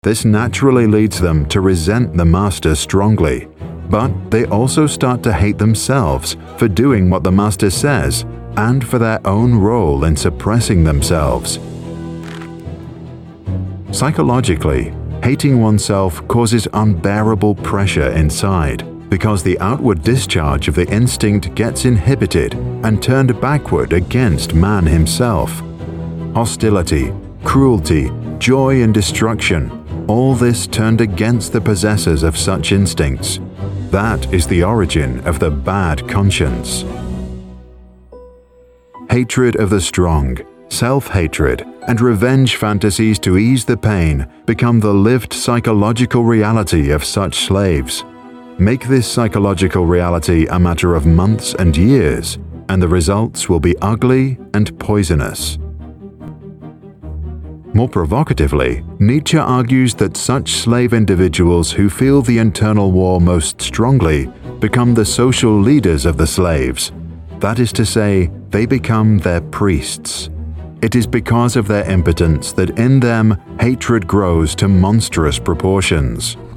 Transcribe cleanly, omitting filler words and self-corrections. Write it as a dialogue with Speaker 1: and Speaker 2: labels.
Speaker 1: This naturally leads them to resent the master strongly, but they also start to hate themselves for doing what the master says and for their own role in suppressing themselves. Psychologically, hating oneself causes unbearable pressure inside because the outward discharge of the instinct gets inhibited and turned backward against man himself. Hostility, cruelty, joy and destruction, all this turned against the possessors of such instincts. That is the origin of the bad conscience. Hatred of the strong, self-hatred, and revenge fantasies to ease the pain become the lived psychological reality of such slaves. Make this psychological reality a matter of months and years, and the results will be ugly and poisonous. More provocatively, Nietzsche argues that such slave individuals who feel the internal war most strongly become the social leaders of the slaves. That is to say, they become their priests. It is because of their impotence that in them hatred grows to monstrous proportions.